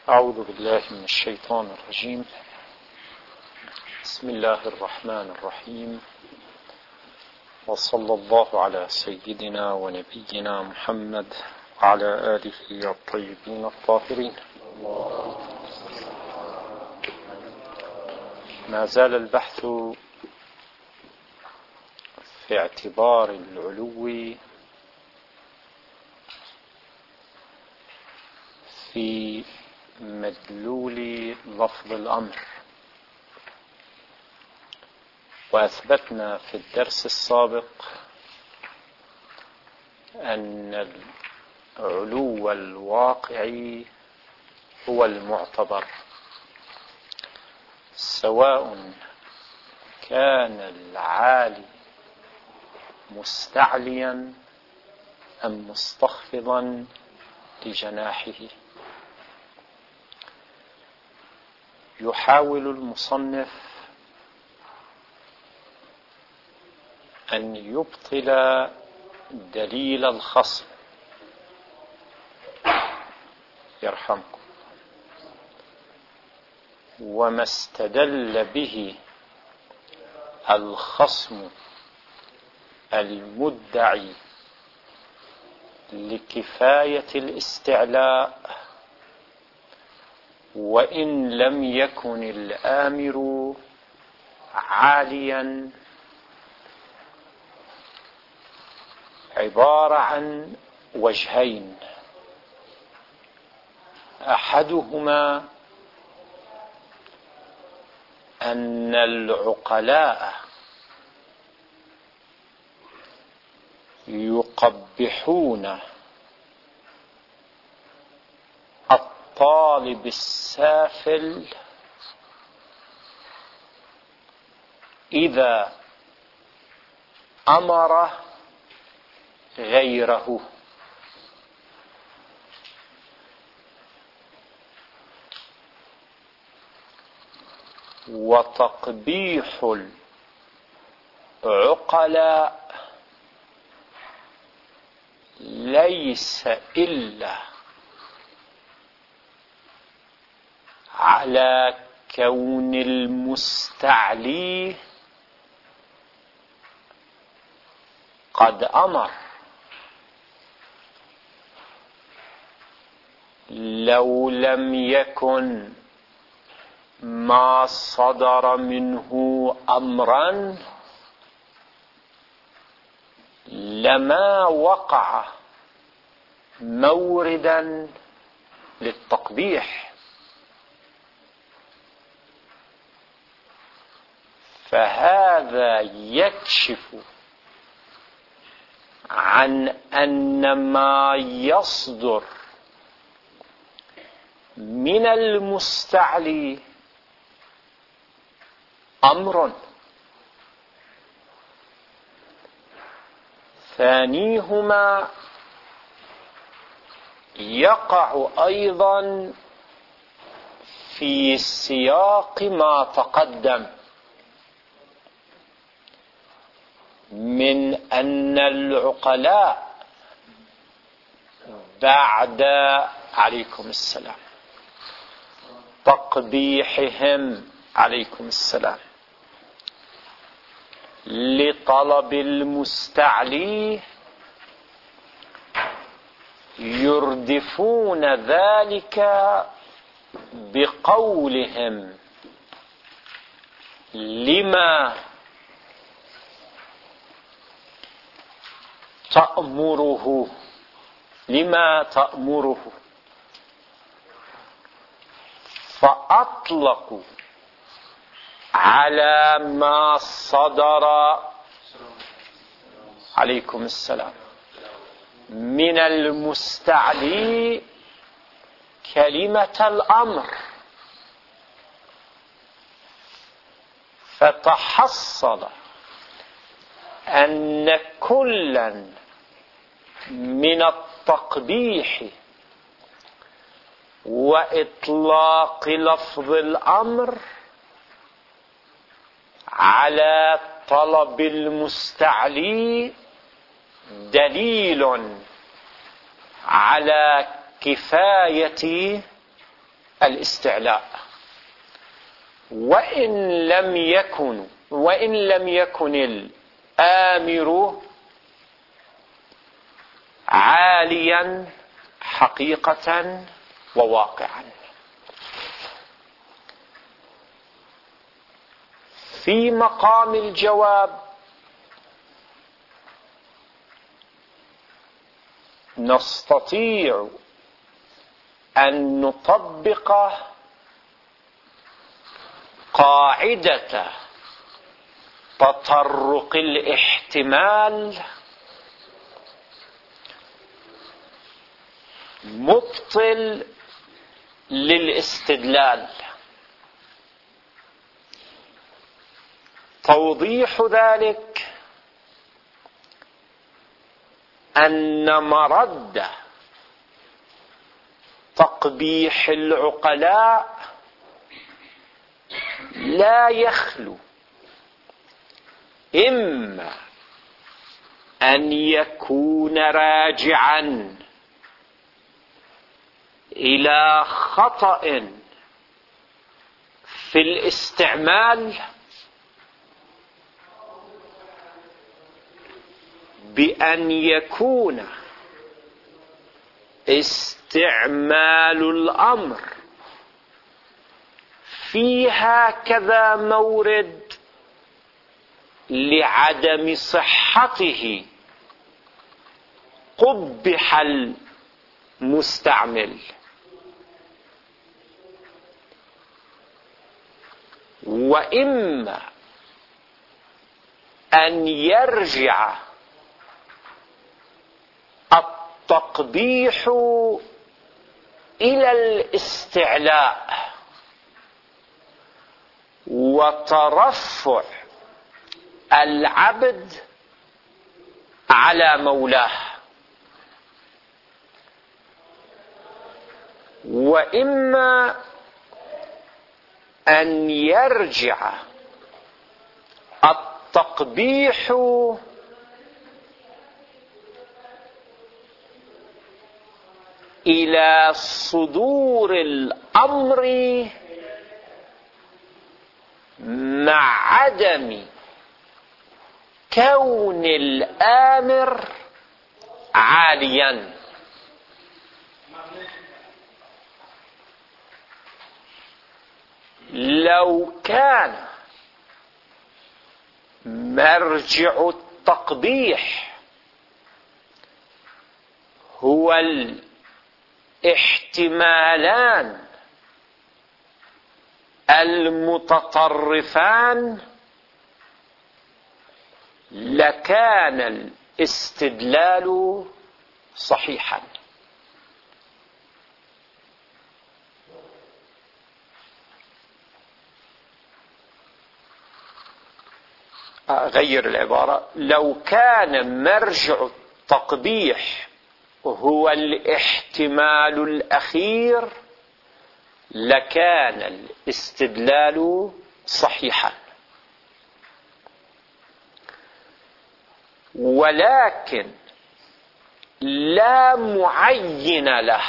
أعوذ بالله من الشيطان الرجيم. بسم الله الرحمن الرحيم، وصلى الله على سيدنا ونبينا محمد وعلى آله الطيبين الطاهرين. ما زال البحث في اعتبار العلو في مدلول لفظ الأمر، وأثبتنا في الدرس السابق أن العلو الواقعي هو المعتبر، سواء كان العالي مستعليا أم مستخفضا لجناحه. يحاول المصنف أن يبطل دليل الخصم يرحمكم، وما استدل به الخصم المدعي لكفاية الاستعلاء، وإن لم يكن الآمر عاليا، عبارة عن وجهين: أحدهما أن العقلاء يقبحون الطالب السافل إذا أمر غيره، وتقبيح العقلاء ليس إلا على كون المستعلي قد أمر. لو لم يكن ما صدر منه أمرا لما وقع موردا للتقبيح، فهذا يكشف عن أن ما يصدر من المستعلي أمر. ثانيهما يقع أيضا في سياق ما تقدم من أن العقلاء بعد عليكم السلام تقبيحهم عليكم السلام لطلب المستعلي يردفون ذلك بقولهم: لما تأمره، لما تأمره، فأطلقوا على ما صدر عليكم السلام من المستعلي كلمة الأمر، فتحصل أن كلا من التقبيح وإطلاق لفظ الأمر على طلب المستعلي دليل على كفاية الاستعلاء، وإن لم يكن الآمر عاليا حقيقة وواقعا. في مقام الجواب نستطيع أن نطبق قاعدة تطرق الاحتمال مبطل للاستدلال. توضيح ذلك أن مرد تقبيح العقلاء لا يخلو إما أن يكون راجعا إلى خطأ في الاستعمال بأن يكون استعمال الأمر في هكذا مورد لعدم صحته قبح المستعمل، وإما أن يرجع التقبيح إلى الاستعلاء وترفع العبد على مولاه، وإما أن يرجع التقبيح إلى صدور الأمر مع عدم كون الآمر عاليا. لو كان مرجع التقبيح هو الاحتمالان المتطرفان لكان الاستدلال صحيحا. أغير العبارة، لو كان مرجع التقبيح هو الاحتمال الأخير لكان الاستدلال صحيحا، ولكن لا معين له.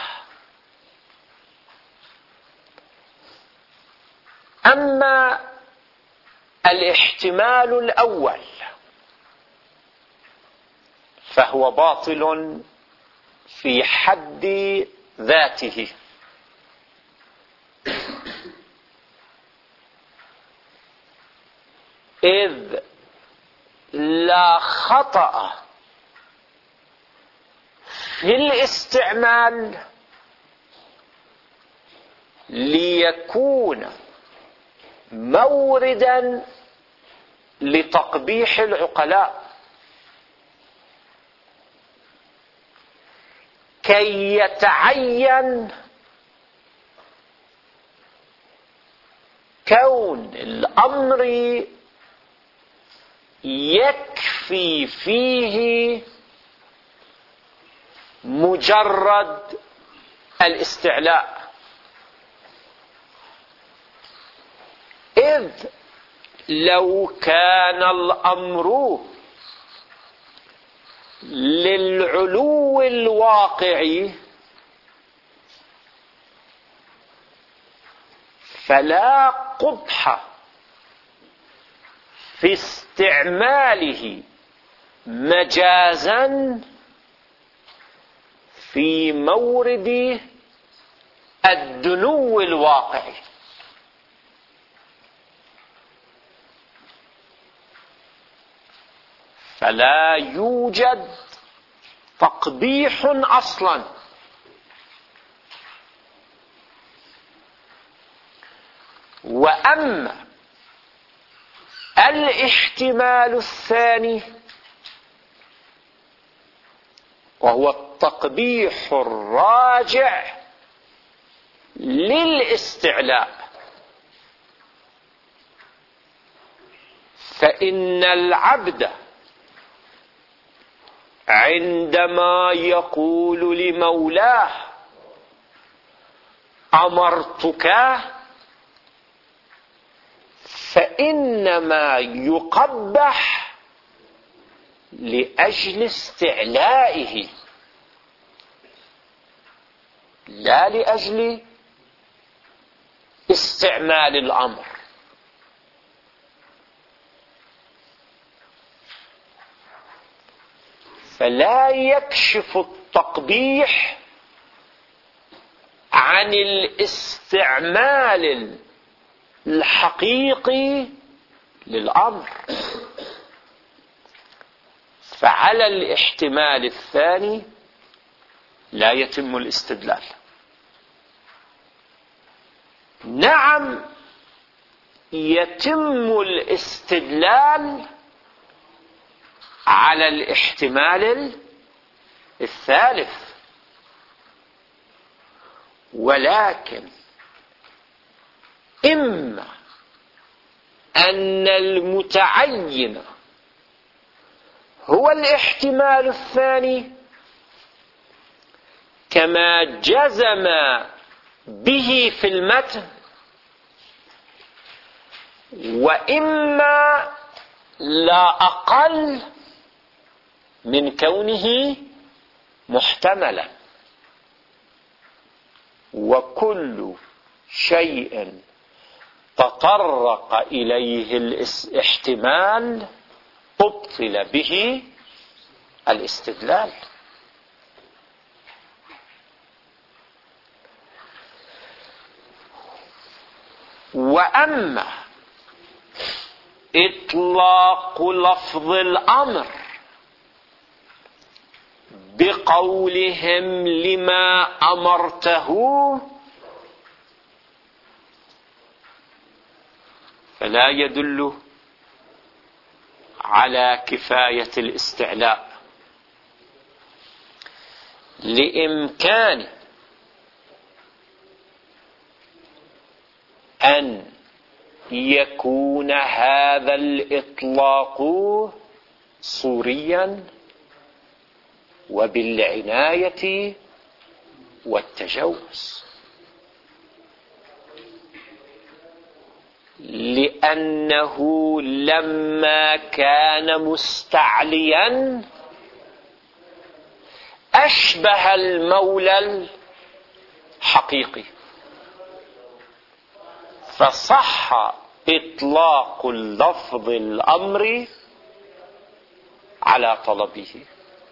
أما الاحتمال الأول فهو باطل في حد ذاته، إذ لا خطأ في الاستعمال ليكون موردا لتقبيح العقلاء، كي يتعين كون الأمر يكفي فيه مجرد الاستعلاء. إذ لو كان الأمر للعلو الواقعي فلا قبح في استعماله مجازا في مورد الدنو الواقعي. فلا يوجد تقبيح أصلا، وأما الاحتمال الثاني وهو التقبيح الراجع للاستعلاء، فإن العبد عندما يقول لمولاه أمرتك فإنما يقبح لأجل استعلائه لا لأجل استعمال الأمر. فلا يكشف التقبيح عن الاستعمال الحقيقي للأمر. فعلى الاحتمال الثاني لا يتم الاستدلال. نعم يتم الاستدلال على الاحتمال الثالث، ولكن إما أن المتعين هو الاحتمال الثاني كما جزم به في المتن، وإما لا أقل من كونه محتملا. وكل شيء تطرق إليه الاحتمال أبطل به الاستدلال. وأما إطلاق لفظ الأمر بقولهم لما أمرته فلا يدل على كفاية الاستعلاء، لإمكان أن يكون هذا الإطلاق صوريا وبالعناية والتجوز، لأنه لما كان مستعليا أشبه المولى الحقيقي، فصح إطلاق اللفظ الأمر على طلبه،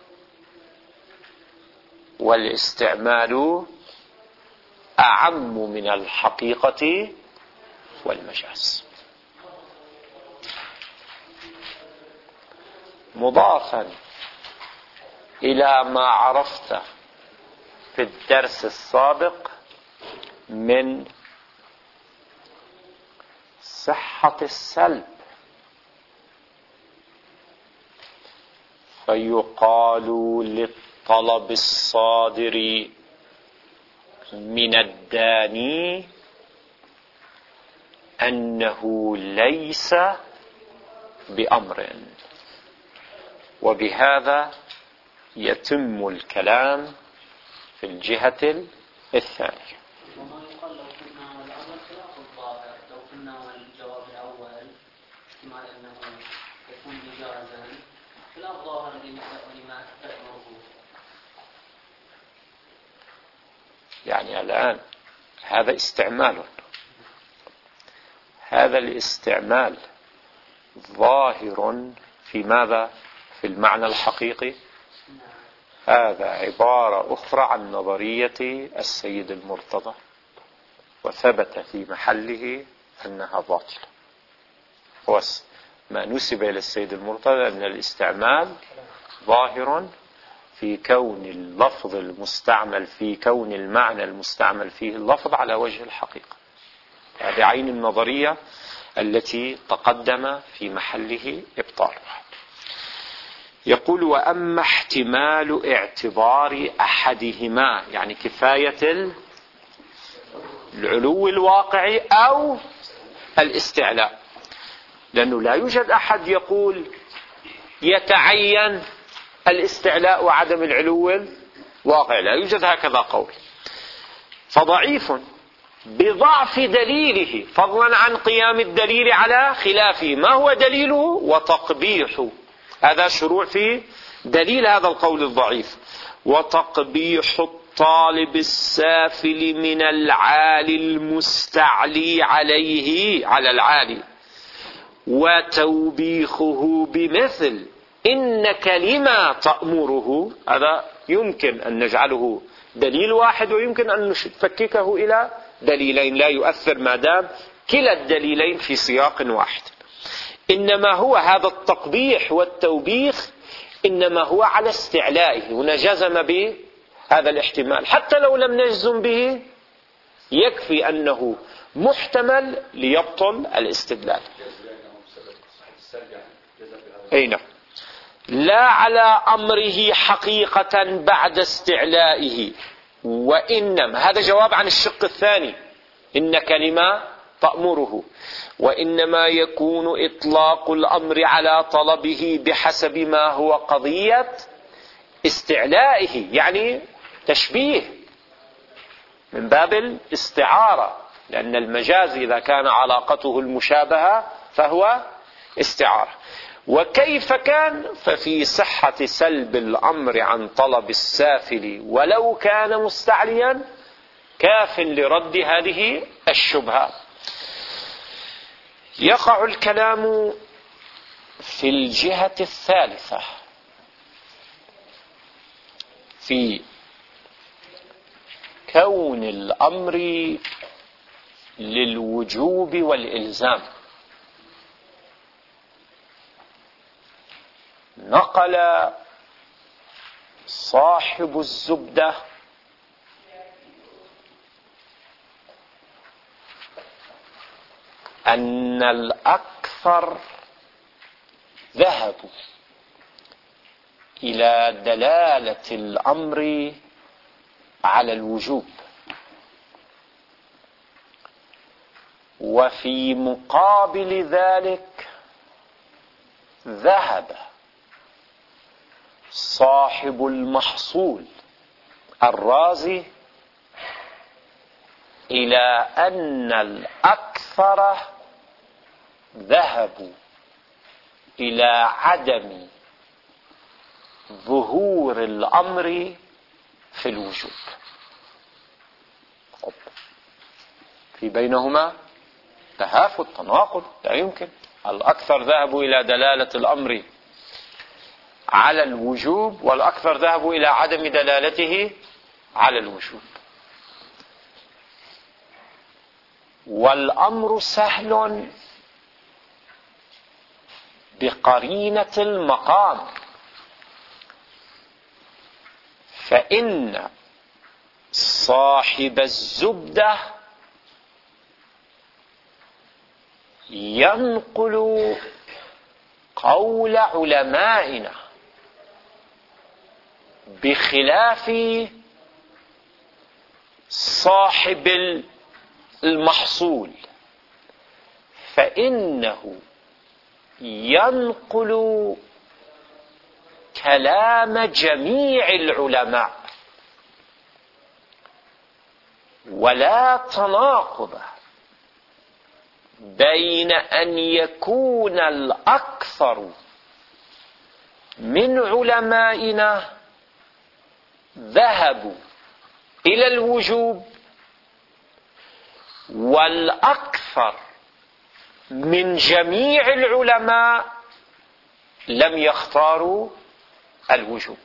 والاستعمال أعم من الحقيقة والمجاز. مضافا إلى ما عرفت في الدرس السابق من صحة السلب، فيقال للطلب الصادر من الداني أنه ليس بأمر، وبهذا يتم الكلام في الجهة الثانية. وما يقال لو كنا والأول خلاف الظاهر، لو كنا والجواب الأول احتمال أنه يكون مجازا خلاف ظاهر لما تأمره. يعني الآن هذا استعمال، هذا الاستعمال ظاهر في ماذا؟ في المعنى الحقيقي. هذا عبارة أخرى عن نظرية السيد المرتضى، وثبت في محله أنها باطلة. ما نسب إلى السيد المرتضى أن الاستعمال ظاهر في كون اللفظ المستعمل، في كون المعنى المستعمل فيه اللفظ على وجه الحقيقة. هذه عين النظرية التي تقدم في محله إبطالها. يقول: وأما احتمال اعتبار أحدهما، يعني كفاية العلو الواقعي أو الاستعلاء، لأنه لا يوجد أحد يقول يتعين الاستعلاء وعدم العلو الواقعي، لا يوجد هكذا قول، فضعيف بضعف دليله فضلا عن قيام الدليل على خلافه. ما هو دليله؟ وتقبيح، هذا شروع في دليل هذا القول الضعيف. وتقبيح الطالب السافل من العالي المستعلي عليه على العالي، وتوبيخه بمثل إنك لما تأمره. هذا يمكن أن نجعله دليل واحد، ويمكن أن نفككه إلى دليلين، لا يؤثر ما دام كلا الدليلين في سياق واحد. إنما هو هذا التقبيح والتوبيخ إنما هو على استعلائه. هنا جزم بهذا الاحتمال، حتى لو لم نجزم به يكفي أنه محتمل ليبطل الاستدلال. أي نعم. لا على أمره حقيقة بعد استعلائه، وإنما هذا جواب عن الشق الثاني، إنك لما تأمره. وإنما يكون إطلاق الأمر على طلبه بحسب ما هو قضية استعلائه، يعني تشبيه من باب الاستعارة، لأن المجاز إذا كان علاقته المشابهة فهو استعارة. وكيف كان؟ ففي صحة سلب الأمر عن طلب السافل ولو كان مستعليا كاف لرد هذه الشبهة. يقع الكلام في الجهة الثالثة في كون الأمر للوجوب والإلزام. نقل صاحب الزبدة أن الأكثر ذهبوا إلى دلالة الأمر على الوجوب، وفي مقابل ذلك ذهب صاحب المحصول الرازي إلى أن الأكثر ذهبوا إلى عدم ظهور الأمر في الوجوب. في بينهما تهافت، تناقض، لا يمكن. الأكثر ذهبوا إلى دلالة الأمر على الوجوب، والأكثر ذهبوا إلى عدم دلالته على الوجوب. والأمر سهل بقرينة المقام، فإن صاحب الزبدة ينقل قول علمائنا بخلاف صاحب المحصول، فإنه ينقل كلام جميع العلماء، ولا تناقض بين أن يكون الأكثر من علمائنا ذهبوا إلى الوجوب، والأكثر من جميع العلماء لم يختاروا الوجوب.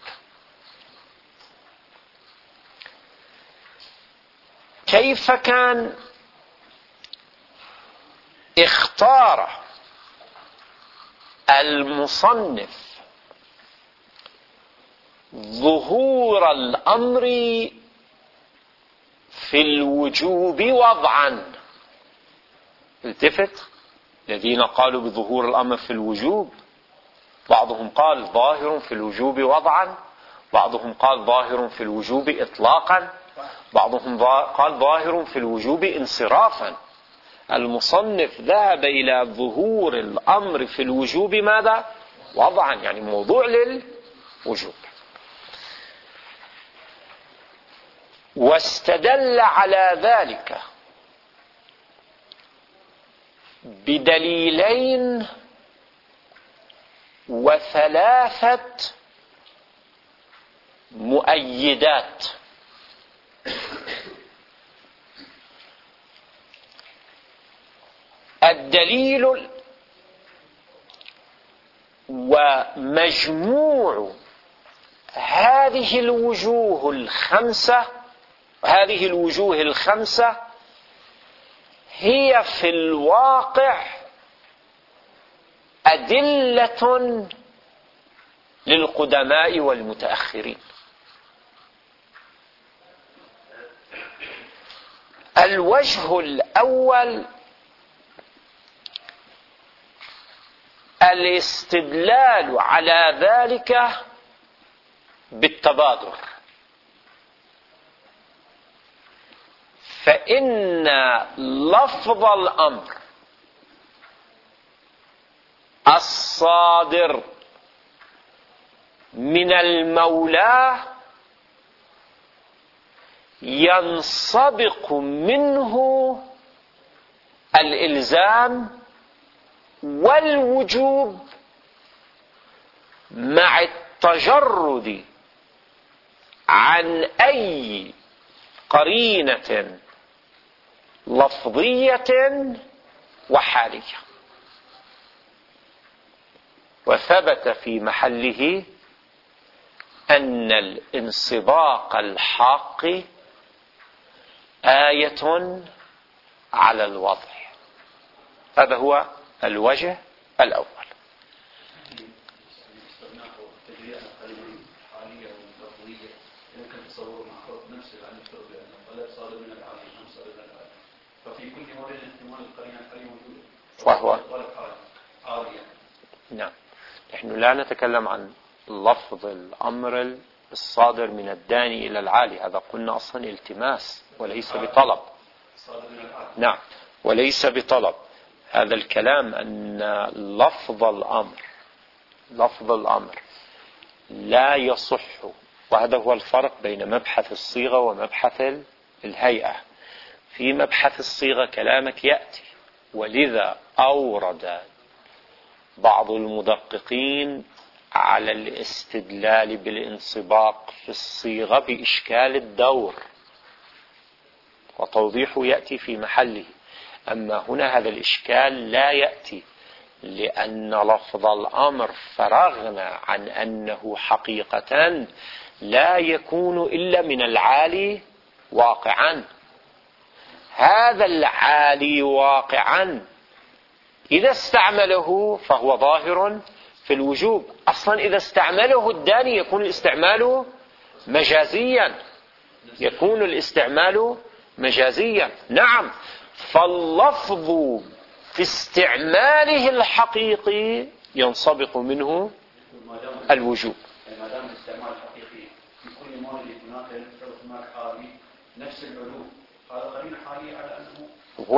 كيف كان اختار المصنف ظهور الأمر في الوجوب وضعا؟ التفت، الذين قالوا بظهور الأمر في الوجوب بعضهم قال ظاهر في الوجوب وضعا، بعضهم قال ظاهر في الوجوب إطلاقا، بعضهم قال ظاهر في الوجوب انصرافا. المصنف ذهب إلى ظهور الأمر في الوجوب ماذا؟ وضعا، يعني موضوع للوجوب. واستدل على ذلك بدليلين وثلاثة مؤيدات. الدليل ومجموع هذه الوجوه الخمسة هي في الواقع أدلة للقدماء والمتأخرين. الوجه الأول الاستدلال على ذلك بالتبادر، فإن لفظ الأمر الصادر من المولى ينسبق منه الإلزام والوجوب مع التجرد عن أي قرينة لفظية وحالية. وثبت في محله أن الانسباق الحق آية على الوضع. هذا هو الوجه الأول. وهو نعم، نحن لا نتكلم عن لفظ الأمر الصادر من الداني إلى العالي، هذا قلنا أصلا التماس وليس بطلب. نعم، وليس بطلب. هذا الكلام أن لفظ الأمر لا يصح، وهذا هو الفرق بين مبحث الصيغة ومبحث الهيئة. في مبحث الصيغة كلامك يأتي، ولذا أورد بعض المدققين على الاستدلال بالانسباق في الصيغة بإشكال الدور، وتوضيحه يأتي في محله. أما هنا هذا الإشكال لا يأتي، لأن لفظ الأمر فرغنا عن أنه حقيقة لا يكون إلا من العالي واقعا. هذا العالي واقعا إذا استعمله فهو ظاهر في الوجوب. أصلا إذا استعمله الداني يكون الاستعمال مجازيا. نعم، فاللفظ في استعماله الحقيقي ينسبق منه الوجوب. ما دام الاستعمال الحقيقي في كل مورد هناك حالي نفس العلو، هذا قرينة حالية على أنه هو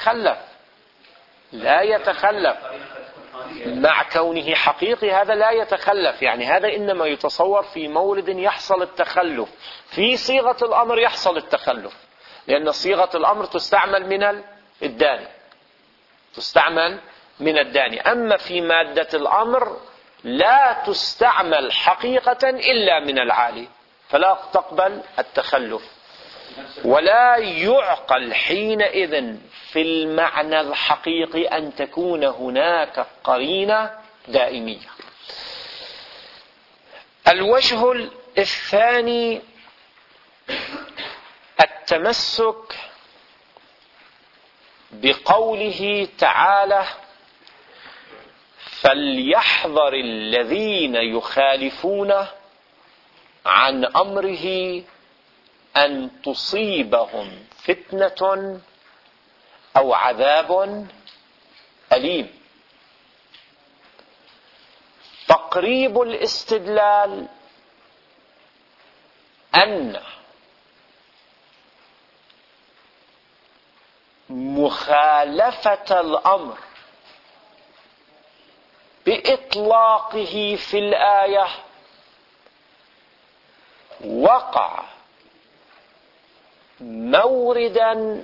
لا يتخلف مع كونه حقيقي. هذا لا يتخلف، يعني هذا إنما يتصور في مورد يحصل التخلف. في صيغة الأمر يحصل التخلف، لأن صيغة الأمر تستعمل من الداني، أما في مادة الأمر لا تستعمل حقيقة إلا من العالي، فلا تقبل التخلف. ولا يعقل حينئذ في المعنى الحقيقي أن تكون هناك قرينة دائمية. الوجه الثاني التمسك بقوله تعالى: فليحذر الذين يخالفون عن أمره أن تصيبهم فتنة أو عذاب أليم. تقريب الاستدلال أن مخالفة الأمر بإطلاقه في الآية وقع موردا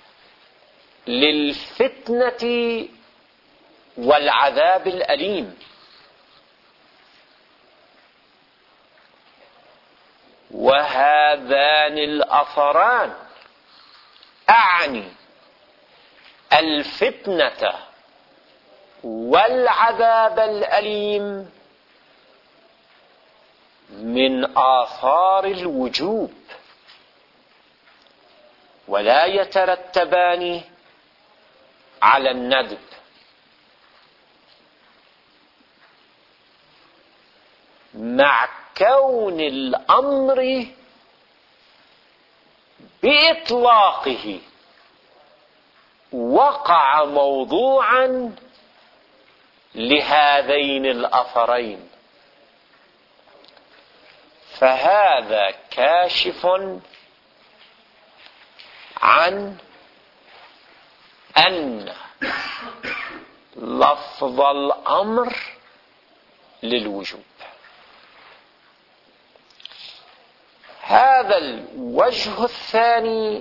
للفتنة والعذاب الأليم، وهذان الأثران أعني الفتنة والعذاب الأليم من آثار الوجوب، ولا يترتبان على الندب. مع كون الأمر بإطلاقه وقع موضوعا لهذين الأثرين، فهذا كاشف عن أن لفظ الأمر للوجوب. هذا الوجه الثاني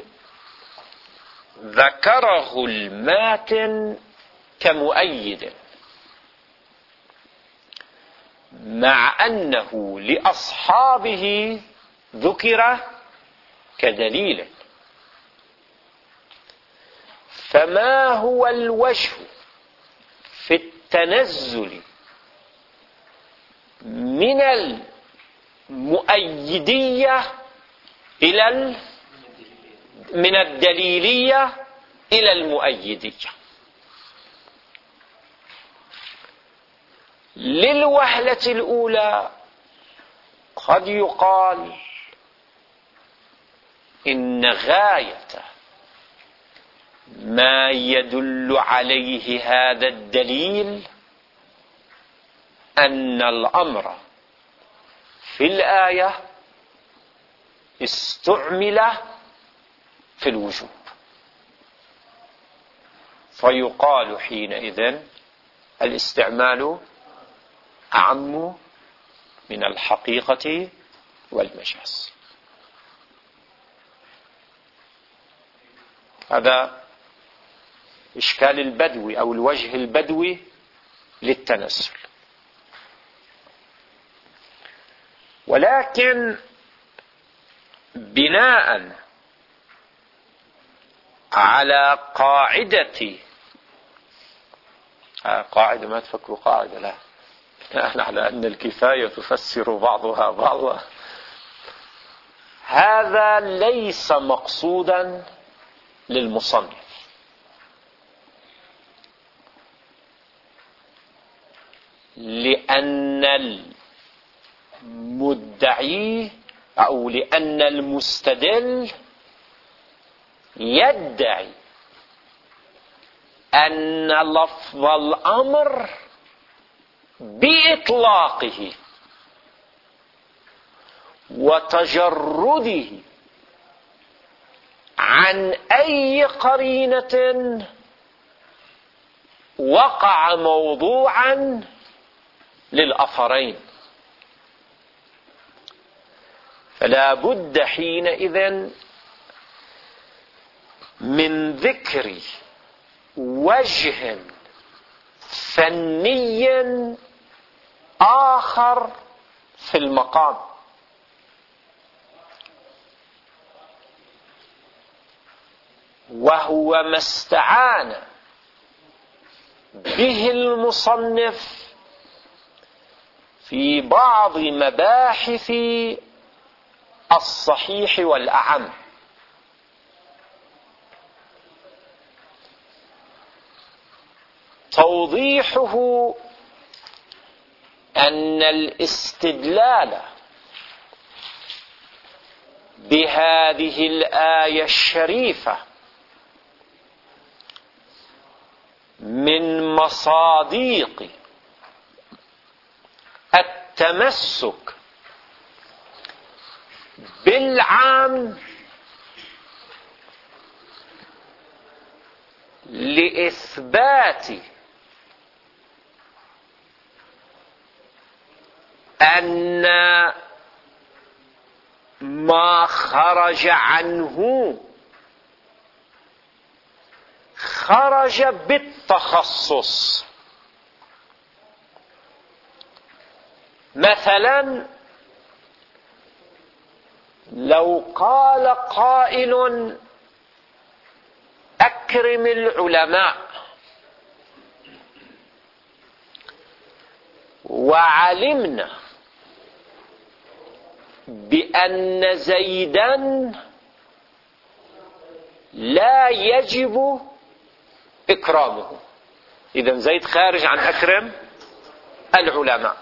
ذكره الماتن كمؤيد، مع أنه لأصحابه ذكر كدليل. فما هو الوجه في التنزل من المؤيدية من الدليلية إلى المؤيدية؟ للوهلة الأولى قد يقال إن غاية ما يدل عليه هذا الدليل أن الأمر في الآية استعمل في الوجوب، فيقال حينئذ الاستعمال أعم من الحقيقة والمجاز. هذا إشكال البدوي أو الوجه البدوي للتنزل. ولكن بناء على قاعدة ما تفكروا قاعدة، لا، نحن على أن الكفاية تفسر بعضها بعضا. هذا ليس مقصودا للمصنف، لأن المدعي أو لأن المستدل يدعي أن لفظ الأمر بإطلاقه وتجرده عن أي قرينة وقع موضوعا للأثرين، فلا بد حينئذ من ذكر وجه فني آخر في المقام. وهو ما استعان به المصنف في بعض مباحث الصحيح والأعم. توضيحه أن الاستدلال بهذه الآية الشريفة من مصادق التمسك بالعام لإثبات أن ما خرج عنه خرج بالتخصص. مثلا لو قال قائل أكرم العلماء، وعلمنا بأن زيدا لا يجب إكرامه، إذن زيد خارج عن أكرم العلماء.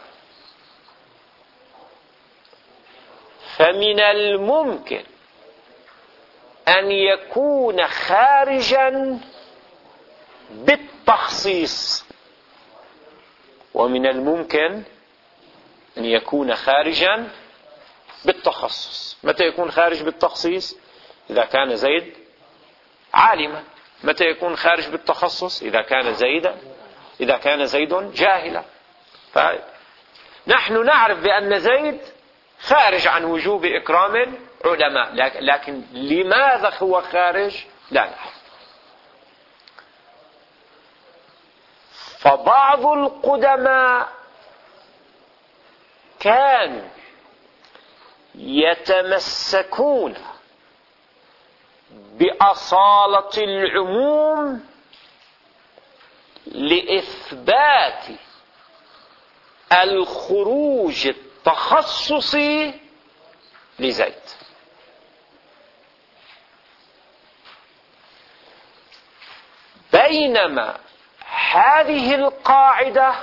فمن الممكن أن يكون خارجا بالتخصيص، ومن الممكن أن يكون خارجا بالتخصص. متى يكون خارج بالتخصيص؟ إذا كان زيد عالما. متى يكون خارج بالتخصص؟ إذا كان زيد جاهلا. فنحن نعرف بأن زيد خارج عن وجوب إكرام العلماء، لكن لماذا هو خارج؟ لا نعرف. فبعض القدماء كانوا يتمسكون بأصالة العموم لإثبات الخروج التخصصي لزيد، بينما هذه القاعدة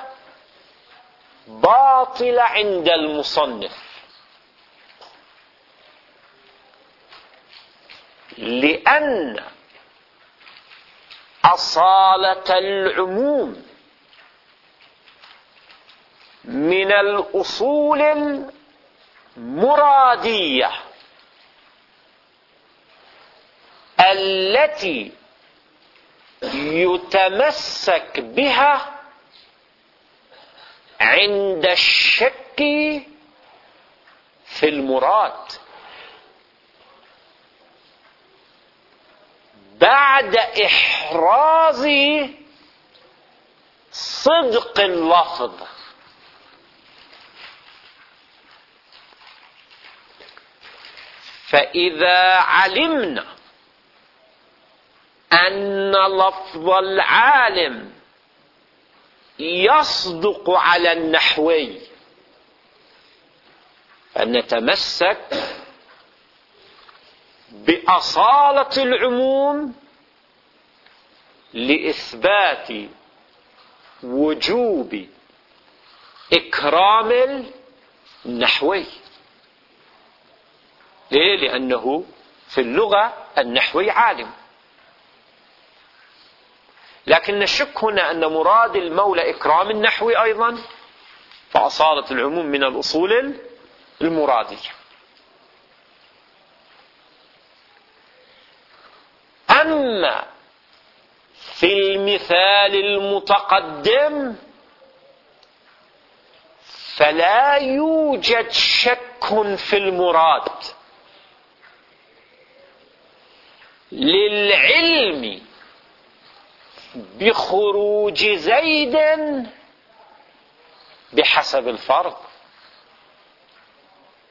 باطلة عند المصنف، لأن أصالة العموم من الأصول المرادية التي يتمسك بها عند الشك في المراد، بعد إحراز صدق اللفظ. فإذا علمنا أن لفظ العالم يصدق على النحوي، فنتمسك بأصالة العموم لإثبات وجوب إكرام النحوي. ليه؟ لأنه في اللغة النحوي عالم. لكن نشك هنا أن مراد المولى إكرام النحوي أيضا، فأصالة العموم من الأصول المرادية. أما في المثال المتقدم فلا يوجد شك في المراد، للعلم بخروج زيد بحسب الفرض،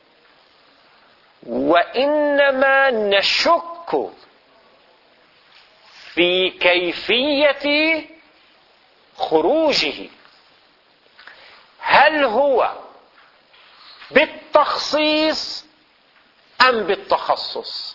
وإنما نشك في كيفية خروجه، هل هو بالتخصيص أم بالتخصص؟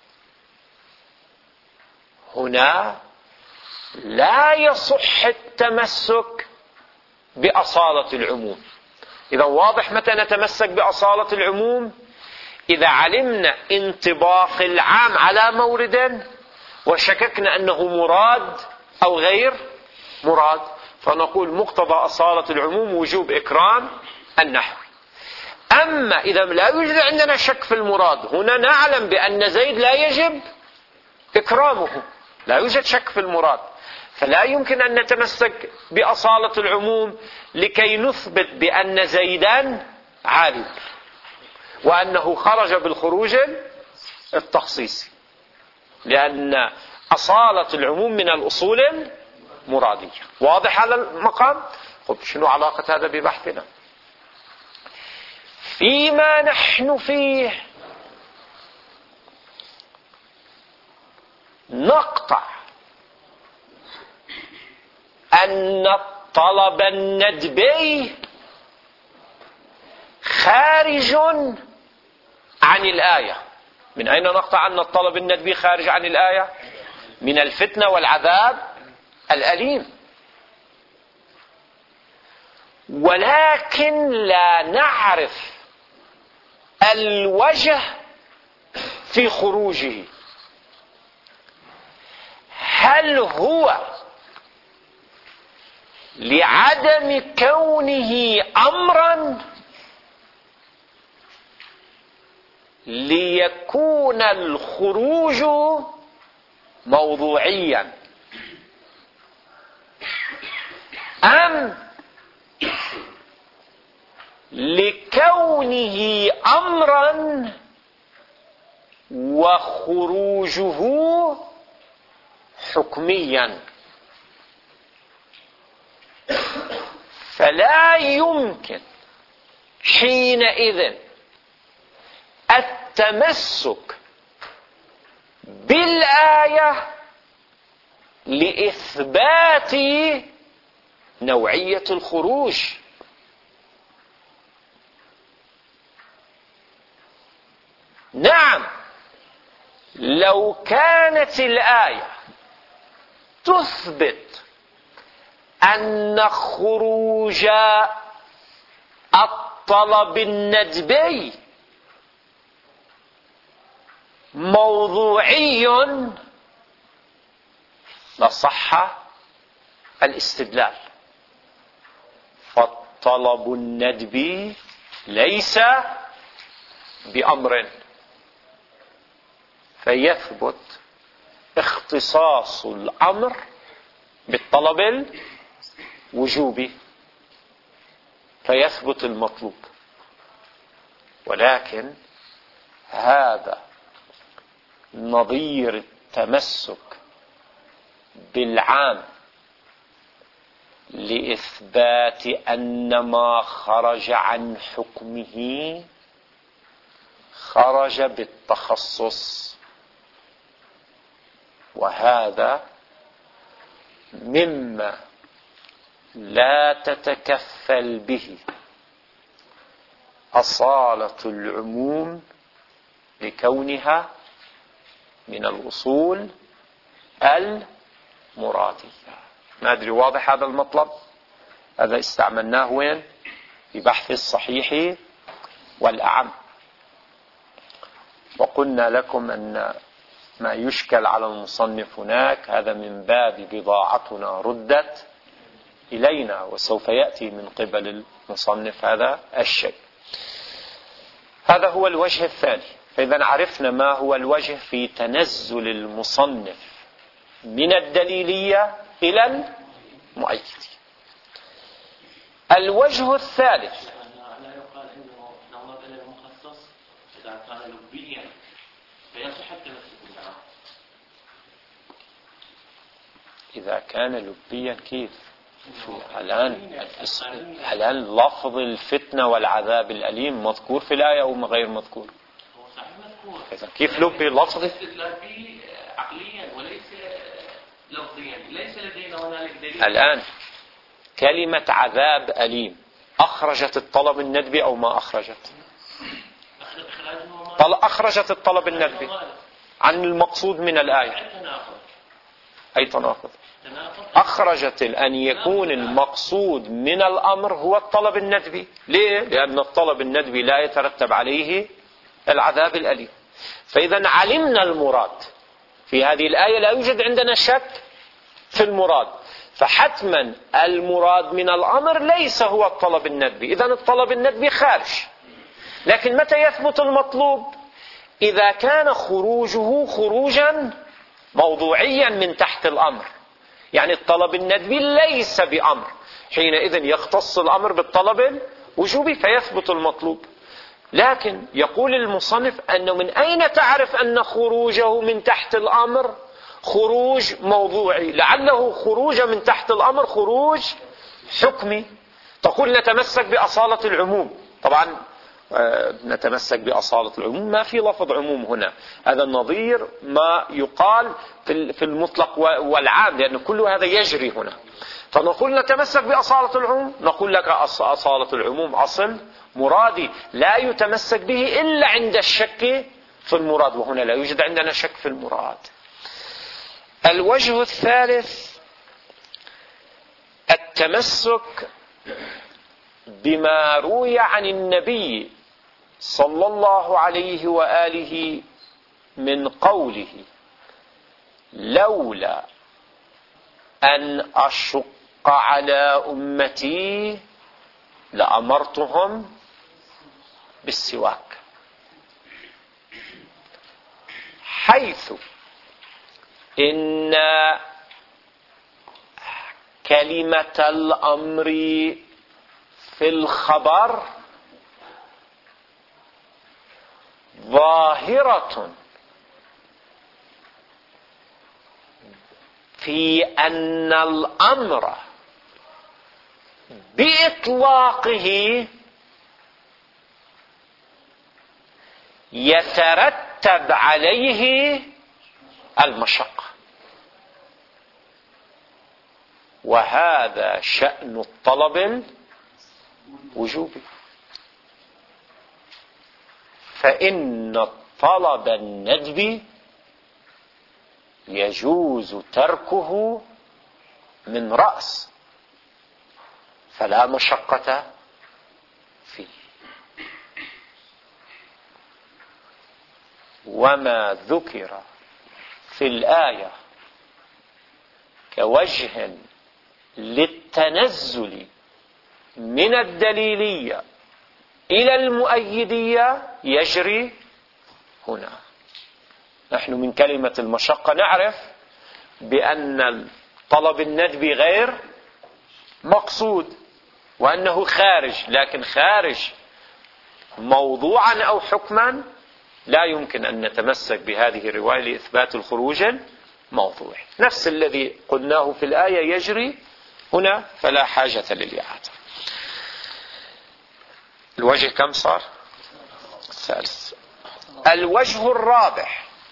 هنا لا يصح التمسك بأصالة العموم. إذا واضح متى نتمسك بأصالة العموم؟ إذا علمنا انطباق العام على مورد وشككنا أنه مراد أو غير مراد، فنقول مقتضى أصالة العموم وجوب إكرام النحوي. أما إذا لا يوجد عندنا شك في المراد، هنا نعلم بأن زيد لا يجب إكرامه، لا يوجد شك في المراد، فلا يمكن أن نتمسك بأصالة العموم لكي نثبت بأن زيدا عالم وأنه خرج بالخروج التخصيصي، لأن أصالة العموم من الأصول المرادية. واضح هذا المقام؟ طب شنو علاقة هذا ببحثنا؟ فيما نحن فيه نقطع أن الطلب الندبي خارج عن الآية. من أين نقطع أن الطلب الندبي خارج عن الآية؟ من الفتنة والعذاب الأليم. ولكن لا نعرف الوجه في خروجه، هل هو لعدم كونه أمرا ليكون الخروج موضوعيا، أم لكونه أمرا وخروجه حكميا؟ فلا يمكن حينئذ التمسك بالآية لإثبات نوعية الخروج. نعم، لو كانت الآية تثبت أن خروج الطلب الندبي موضوعي لصح الاستدلال، فالطلب الندبي ليس بأمر، فيثبت اختصاص الأمر بالطلب الوجوبي فيثبت المطلوب. ولكن هذا نظير التمسك بالعام لإثبات أن ما خرج عن حكمه خرج بالتخصص، وهذا مما لا تتكفل به أصالة العموم لكونها من الأصول المرادية. ما أدري واضح هذا المطلب؟ هذا استعملناه وين؟ في بحث الصحيح والأعم، وقلنا لكم أن ما يشكل على المصنف هناك هذا من باب بضاعتنا ردت إلينا، وسوف يأتي من قبل المصنف هذا الشيء. هذا هو الوجه الثاني. فإذا عرفنا ما هو الوجه في تنزل المصنف من الدليلية إلى المؤيدية. الوجه الثالث، لا يقال انه نظر الى المخصص اذا كان لبيا فيصح التمسك بالعام. إذا كان لبيا كيف؟ الآن لفظ الفتنة والعذاب الأليم مذكور في الآية أو غير مذكور؟ هو صحيح مذكور. إذا كيف لبي لفظ؟ استدلال به عقليا وليس لفظيا ليس لدينا هنالك دليل. الآن كلمة عذاب أليم أخرجت الطلب الندبي أو ما أخرجت؟ أخرجت الطلب الندبي عن المقصود من الآية. أي تناقض؟ أخرجت أن يكون المقصود من الأمر هو الطلب الندبي. ليه؟ لأن الطلب الندبي لا يترتب عليه العذاب الأليم. فإذا علمنا المراد في هذه الآية، لا يوجد عندنا شك في المراد، فحتما المراد من الأمر ليس هو الطلب الندبي. إذن الطلب الندبي خارج. لكن متى يثبت المطلوب؟ إذا كان خروجه خروجا موضوعيا من تحت الأمر، يعني الطلب الندبي ليس بأمر، حينئذ يختص الأمر بالطلب الوجوبي فيثبت المطلوب. لكن يقول المصنف أنه من أين تعرف أن خروجه من تحت الأمر خروج موضوعي؟ لعله خروج من تحت الأمر خروج حكمي. تقول نتمسك بأصالة العموم. طبعا نتمسك بأصالة العموم، ما في لفظ عموم هنا، هذا النظير ما يقال في المطلق والعام، لأن كل هذا يجري هنا. فنقول نتمسك بأصالة العموم، نقول لك أصالة العموم أصل مرادي لا يتمسك به إلا عند الشك في المراد، وهنا لا يوجد عندنا شك في المراد. الوجه الثالث التمسك بما روي عن النبي صلى الله عليه وآله من قوله: لولا أن أشق على أمتي لأمرتهم بالسواك، حيث إن كلمة الأمر في الخبر ظاهرة في أن الأمر بإطلاقه يترتب عليه المشقة، وهذا شأن الطلب الوجوبي. فإن الطلب الندبي يجوز تركه من رأس، فلا مشقة فيه. وما ذكر في الآية كوجه للتنزل من الدليلية إلى المؤيدية يجري هنا. نحن من كلمة المشقة نعرف بأن الطلب الندبي غير مقصود وأنه خارج، لكن خارج موضوعا أو حكما لا يمكن أن نتمسك بهذه الرواية لإثبات الخروج الموضوعي. نفس الذي قلناه في الآية يجري هنا، فلا حاجة للإعادة. الوجه كم صار؟ الثالث. الوجه الرابع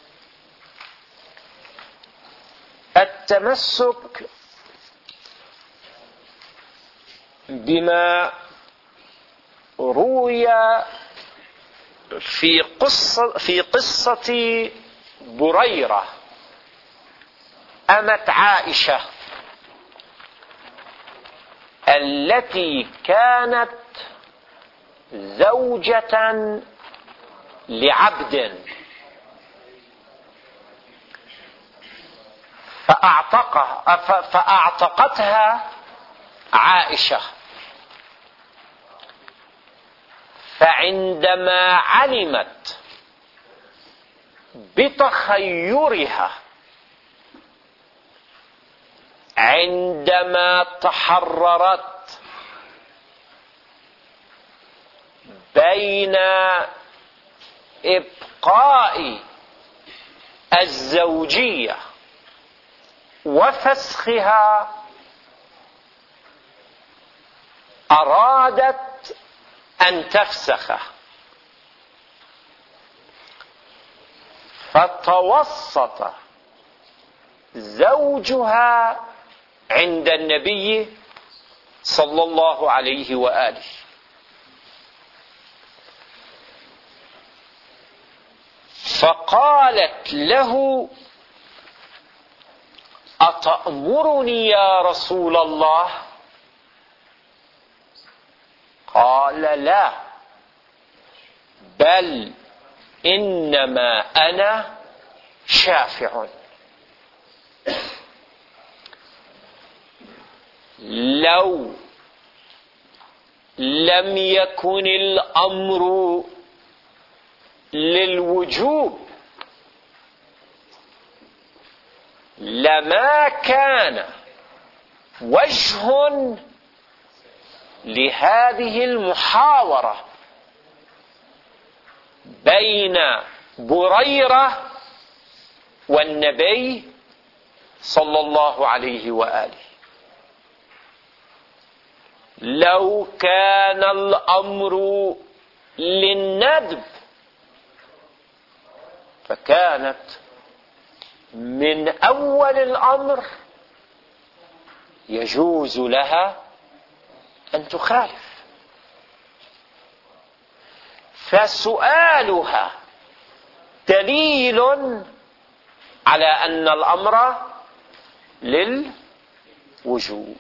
التمسك بما روي في قصة بريرة أمة عائشة التي كانت زوجة لعبد فأعتقتها عائشة، فعندما علمت بتخيرها عندما تحررت بين إبقاء الزوجية وفسخها، أرادت أن تفسخه، فتوسط زوجها عند النبي صلى الله عليه وآله. فقالت له: أتأمرني يا رسول الله؟ قال: لا، بل إنما أنا شافع. لو لم يكن الأمر للوجوب لما كان وجه لهذه المحاورة بين بريرة والنبي صلى الله عليه وآله. لو كان الأمر للندب فكانت من أول الأمر يجوز لها أن تخالف، فسؤالها دليل على أن الأمر للوجوب،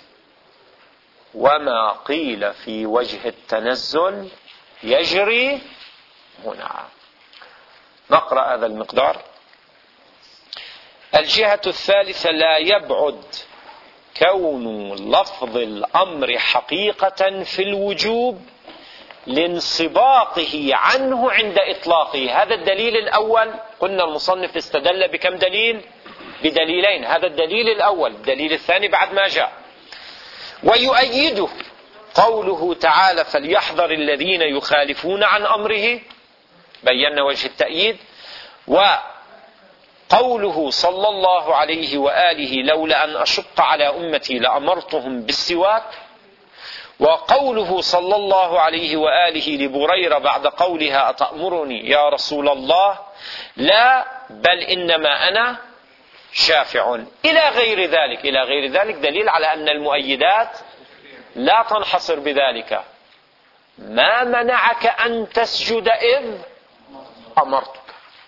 وما قيل في وجه التنزل يجري هنا. نقرأ هذا المقدار. الجهة الثالثة: لا يبعد كون لفظ الأمر حقيقة في الوجوب لانصباقه عنه عند إطلاقه. هذا الدليل الأول. قلنا المصنف استدل بكم دليل؟ بدليلين. هذا الدليل الأول. الدليل الثاني بعد ما جاء. ويؤيده قوله تعالى: فليحذر الذين يخالفون عن أمره، بينا وجه التأييد. وقوله صلى الله عليه وآله: لولا أن أشق على أمتي لأمرتهم بالسواك. وقوله صلى الله عليه وآله لبريرة بعد قولها: أتأمرني يا رسول الله؟ لا، بل إنما أنا شافع. إلى غير ذلك. إلى غير ذلك دليل على أن المؤيدات لا تنحصر بذلك. ما منعك أن تسجد إذ أمرتك؟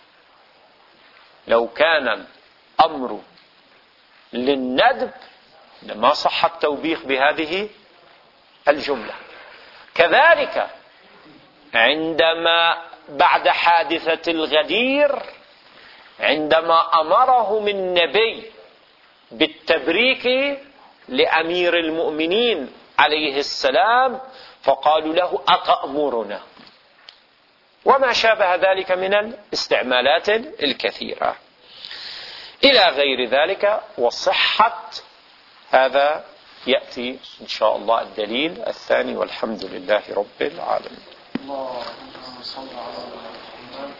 لو كان الأمر للندب لما صح التوبيخ بهذه الجملة. كذلك عندما بعد حادثة الغدير، عندما أمرهم النبي بالتبريك لأمير المؤمنين عليه السلام، فقالوا له: أتأمرنا؟ وما شابه ذلك من الاستعمالات الكثيرة. إلى غير ذلك. وصحة هذا يأتي إن شاء الله الدليل الثاني، والحمد لله رب العالمين. اللهم صل على محمد.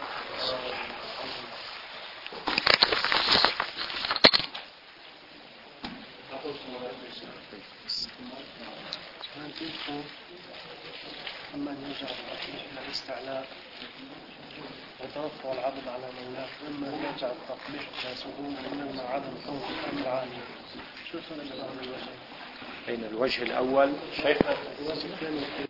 أما أن يجعل التطبيق إلى الاستعلاء وتوفى العبد على مولاه، أما أن يجعل التطبيق إلى سهول، وإنما عدم كون الأمر عاليا. شو فرق بين الوجهين؟ بين الوجه الأول شيخنا